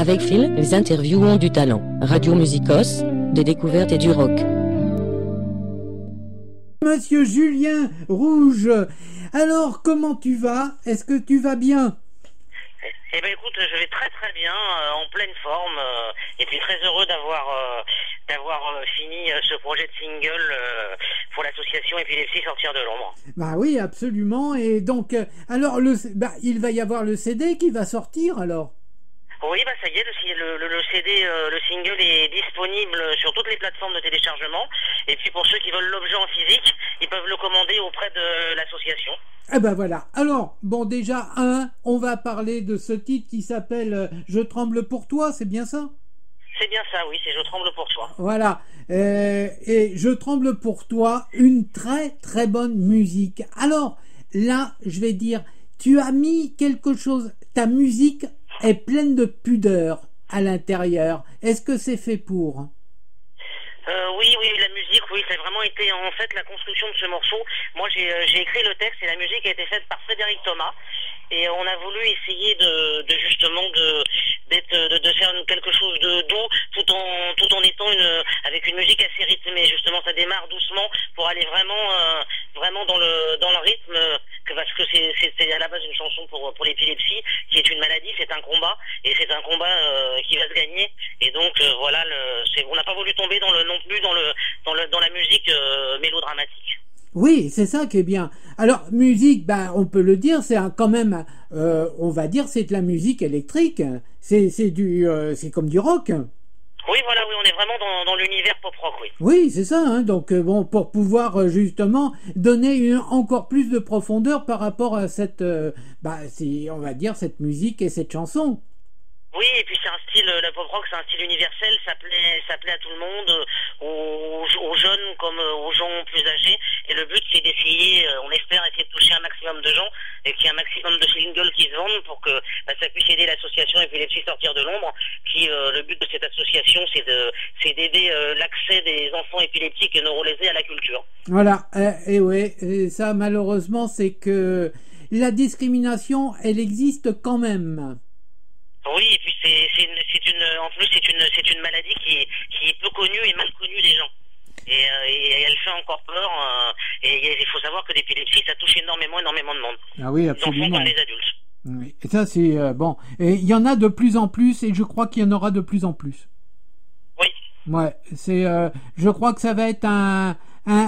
Avec Phil, les interviews ont du talent. Radio Musicos, des découvertes et du rock. Monsieur Julien Rouge, alors comment tu vas? Est-ce que tu vas bien? Eh ben écoute, je vais très très bien, en pleine forme, et puis très heureux d'avoir fini ce projet de single pour l'association Épilepsie Sortir de l'ombre. Bah oui, absolument. Et donc, alors il va y avoir le CD qui va sortir alors? Oui, bah ça y est, le CD, le single est disponible sur toutes les plateformes de téléchargement. Et puis pour ceux qui veulent l'objet en physique, ils peuvent le commander auprès de l'association. Eh ben voilà. Alors, bon déjà, on va parler de ce titre qui s'appelle Je tremble pour toi, c'est bien ça? C'est bien ça, oui, c'est Je tremble pour toi. Voilà. Et Je tremble pour toi, une très très bonne musique. Alors, là, je vais dire, tu as mis quelque chose, ta musique est pleine de pudeur à l'intérieur. Est-ce que c'est fait pour? Oui, la musique, oui, ça a vraiment été en fait la construction de ce morceau. Moi, j'ai écrit le texte et la musique a été faite par Frédéric Thomas. Et on a voulu essayer de faire quelque chose de doux, tout en étant avec une musique assez rythmée. Justement, ça démarre doucement pour aller vraiment dans le rythme, parce que c'est à la base une chanson pour l'épilepsie, qui est une maladie, c'est un combat, et c'est un combat qui va se gagner. Et donc voilà, on n'a pas voulu tomber non plus dans la musique mélodramatique. Oui, c'est ça qui est bien. Alors, musique, on peut le dire, c'est quand même, on va dire, c'est de la musique électrique. C'est comme du rock. Oui, voilà, oui, on est vraiment dans l'univers pop-rock, oui. Oui, c'est ça, hein. Donc, pour pouvoir, justement, donner encore plus de profondeur par rapport à cette, on va dire, cette musique et cette chanson. Oui, et puis c'est un style, la pop rock, c'est un style universel, ça plaît à tout le monde, aux jeunes comme aux gens plus âgés. Et le but, c'est d'essayer, on espère essayer de toucher un maximum de gens et qu'il y ait un maximum de singles qui se vendent pour que ça puisse aider l'association Épilepsie Sortir de l'ombre. Le but de cette association, c'est d'aider l'accès des enfants épileptiques et neurolésés à la culture. Voilà, et ouais, et ça malheureusement, c'est que la discrimination, elle existe quand même. Oui, et puis c'est une maladie qui est peu connue et mal connue des gens. Et elle fait encore peur. Et il faut savoir que l'épilepsie, ça touche énormément de monde. Ah oui, absolument. Les enfants comme les adultes. Oui. Et ça, c'est bon. Et il y en a de plus en plus, et je crois qu'il y en aura de plus en plus. Oui. Ouais, je crois que ça va être un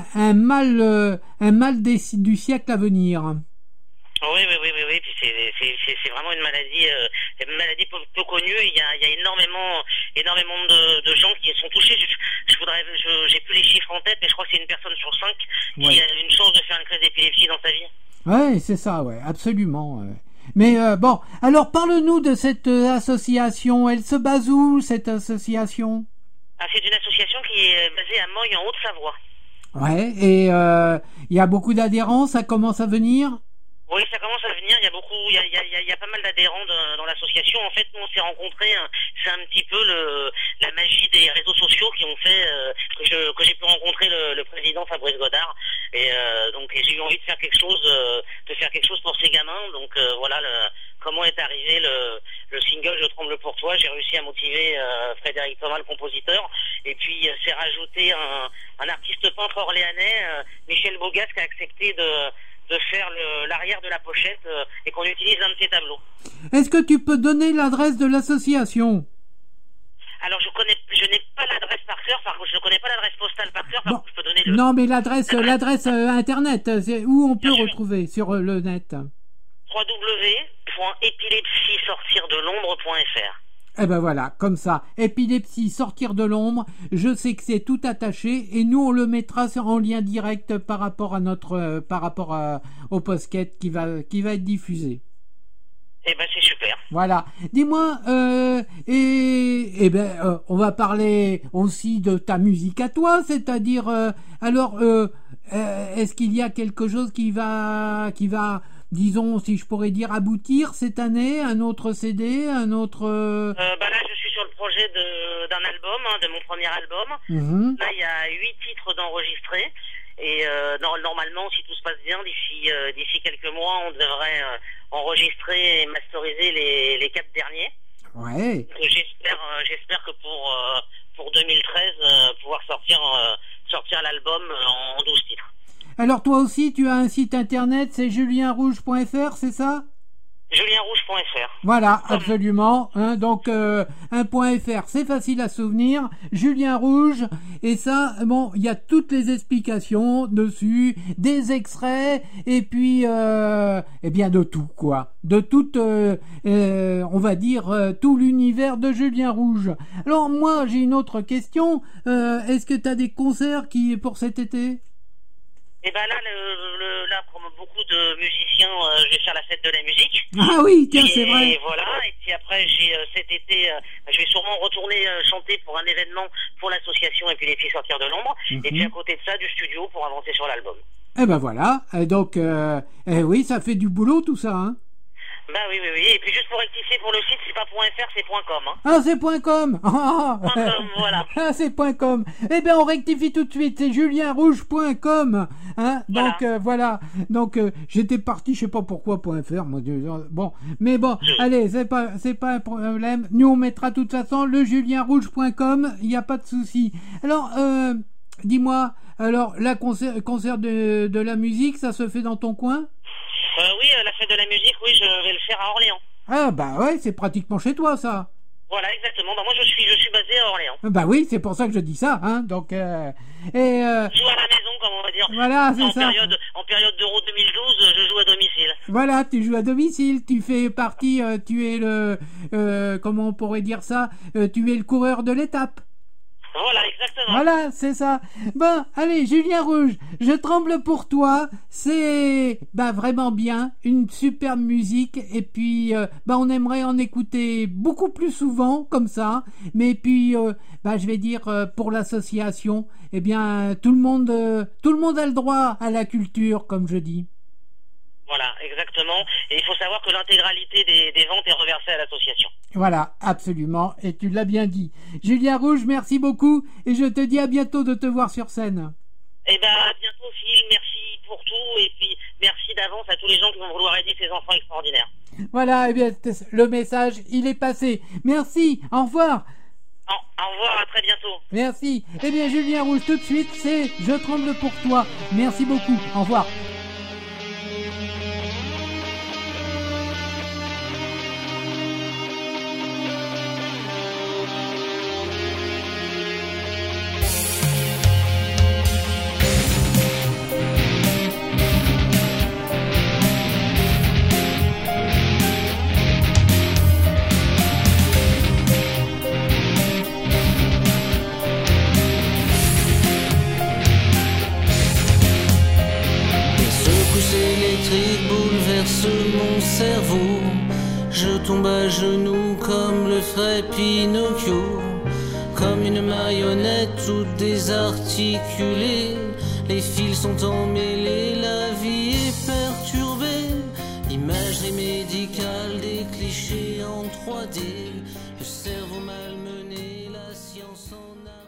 mal du siècle à venir. Oui. Puis c'est vraiment une maladie peu connue. Il y a énormément de gens qui sont touchés. J'ai plus les chiffres en tête, mais je crois que c'est une personne sur 5 qui a une chance de faire une crise d'épilepsie dans sa vie. Ouais, c'est ça, ouais, absolument. Mais bon, alors parle-nous de cette association. Elle se base où, cette association? C'est une association qui est basée à Moy, en Haute-Savoie. Ouais, et il y a beaucoup d'adhérents, ça commence à venir? Oui, ça commence à venir. Il y a pas mal d'adhérents dans l'association. En fait, nous on s'est rencontrés. C'est un petit peu la magie des réseaux sociaux qui ont fait que j'ai pu rencontrer le président Fabrice Godard. Et donc j'ai eu envie de faire quelque chose pour ces gamins. Donc voilà comment est arrivé le single Je tremble pour toi. J'ai réussi à motiver Frédéric Thomas, le compositeur. Et puis c'est rajouté un artiste peintre orléanais, Michel Bogas, qui a accepté de faire l'arrière de la pochette et qu'on utilise un de ses tableaux. Est-ce que tu peux donner l'adresse de l'association? Alors je n'ai pas l'adresse par cœur, je ne connais pas l'adresse postale par cœur, je peux donner Non, mais l'adresse internet, c'est où on peut retrouver sur le net? www.épilepsiesortirdelombre.fr. Eh ben voilà, comme ça, Épilepsie Sortir de l'ombre, je sais que c'est tout attaché et nous on le mettra en lien direct par rapport au podcast qui va être diffusé. Eh ben c'est super. Voilà. Dis-moi, on va parler aussi de ta musique à toi, c'est-à-dire, est-ce qu'il y a quelque chose qui va, disons, si je pourrais dire, aboutir cette année, un autre CD, un autre... Là, je suis sur le projet d'un album, de mon premier album. Mm-hmm. Là, il y a 8 titres d'enregistrés. Et normalement, si tout se passe bien, d'ici quelques mois, on devrait enregistrer et masteriser les 4 derniers. Ouais. J'espère que pour 2013 pouvoir sortir l'album en 12 titres. Alors toi aussi, tu as un site internet, c'est julienrouge.fr, c'est ça? julienrouge.fr. Voilà, absolument. Hein, donc un .fr, c'est facile à souvenir. Julien Rouge, et ça, bon, il y a toutes les explications dessus, des extraits, et puis, eh bien, de tout, quoi, de tout, on va dire, tout l'univers de Julien Rouge. Alors moi, j'ai une autre question. Est-ce que tu as des concerts pour cet été? Et ben là, comme beaucoup de musiciens, je vais faire la fête de la musique. Ah oui, tiens, c'est vrai. Et voilà. Et puis après, cet été, je vais sûrement retourner chanter pour un événement pour l'association et puis les filles sortir de l'ombre. Et puis à côté de ça, du studio pour avancer sur l'album. Eh ben voilà. Donc, oui, ça fait du boulot tout ça, hein. Bah oui. Et puis juste pour rectifier pour le site, c'est pas .fr, c'est .com. Hein. Ah, c'est .com. .com, voilà. Ah, c'est .com. Eh bien, on rectifie tout de suite. C'est julienrouge.com. Hein. Donc, voilà. Donc, j'étais parti, je sais pas pourquoi .fr. Moi, bon. Mais bon, allez, c'est pas un problème. Nous, on mettra de toute façon le julienrouge.com. Il n'y a pas de souci. Alors, dis-moi, alors, la concert de la musique, ça se fait dans ton coin? Oui, la fête de la musique, oui, je vais le faire à Orléans. Ah bah ouais, c'est pratiquement chez toi ça. Voilà, exactement. Bah moi je suis basé à Orléans. Bah oui, c'est pour ça que je dis ça, hein. Donc je joue à la maison, comme on va dire. Voilà, c'est ça. En période d'Euro 2012, je joue à domicile. Voilà, tu joues à domicile, tu fais partie, tu es comment on pourrait dire ça, tu es le coureur de l'étape. Voilà, exactement. Voilà, c'est ça. Bon, allez, Julien Rouge, je tremble pour toi. C'est vraiment bien, une superbe musique. Et puis, on aimerait en écouter beaucoup plus souvent, comme ça. Mais puis, je vais dire, pour l'association, eh bien, tout le monde a le droit à la culture, comme je dis. Voilà, exactement. Et il faut savoir que l'intégralité des ventes est reversée à l'association. Voilà, absolument. Et tu l'as bien dit. Julien Rouge, merci beaucoup. Et je te dis à bientôt de te voir sur scène. Eh ben, à bientôt, Phil. Merci pour tout. Et puis, merci d'avance à tous les gens qui vont vouloir aider ces enfants extraordinaires. Voilà, eh bien, le message, il est passé. Merci. Au revoir. Au revoir, à très bientôt. Merci. Eh bien, Julien Rouge, tout de suite, c'est Je tremble pour toi. Merci beaucoup. Au revoir. Bouleverse mon cerveau, je tombe à genoux comme le ferait Pinocchio, comme une marionnette toute désarticulée. Les fils sont emmêlés, la vie est perturbée. Imagerie médicale, des clichés en 3D, le cerveau malmené, la science en a.